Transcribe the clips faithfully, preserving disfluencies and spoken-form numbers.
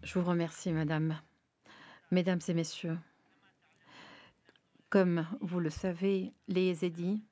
Je vous remercie, madame. Mesdames et messieurs, comme vous le savez, les Yézidis,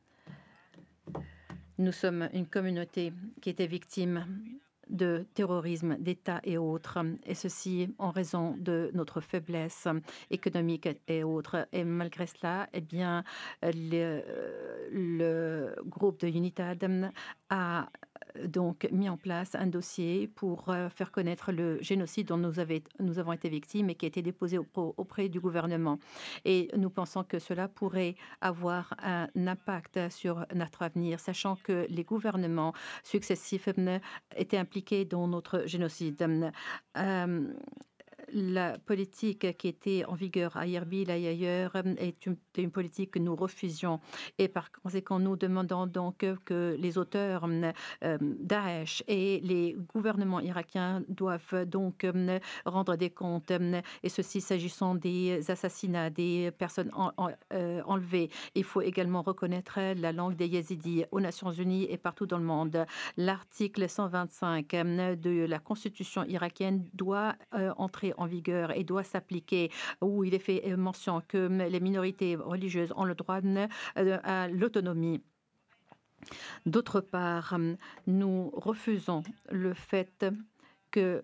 nous sommes une communauté qui était victime de terrorisme d'État et autres, et ceci en raison de notre faiblesse économique et autres. Et malgré cela, eh bien, le, le groupe de UNITAD a donc mis en place un dossier pour euh, faire connaître le génocide dont nous, avait, nous avons été victimes et qui a été déposé auprès, auprès du gouvernement. Et nous pensons que cela pourrait avoir un impact sur notre avenir, sachant que les gouvernements successifs étaient impliqués dans notre génocide. Euh, la politique qui était en vigueur à Erbil et ailleurs est une, une politique que nous refusions et par conséquent nous demandons donc que les auteurs euh, Daesh et les gouvernements irakiens doivent donc euh, rendre des comptes et ceci s'agissant des assassinats des personnes en, en, euh, enlevées. Il faut également reconnaître la langue des Yézidis aux Nations Unies et partout dans le monde. L'article cent vingt-cinq de la Constitution irakienne doit euh, entrer en vigueur et doit s'appliquer, où il est fait mention que les minorités religieuses ont le droit euh, à l'autonomie. D'autre part, nous refusons le fait que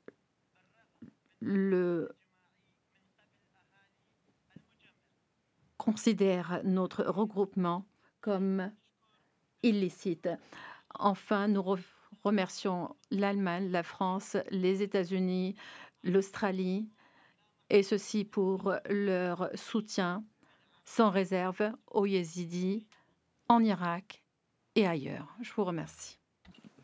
le considère notre regroupement comme illicite. Enfin, nous re remercions l'Allemagne, la France, les États-Unis, l'Australie, et ceci pour leur soutien sans réserve aux Yézidis en Irak et ailleurs. Je vous remercie.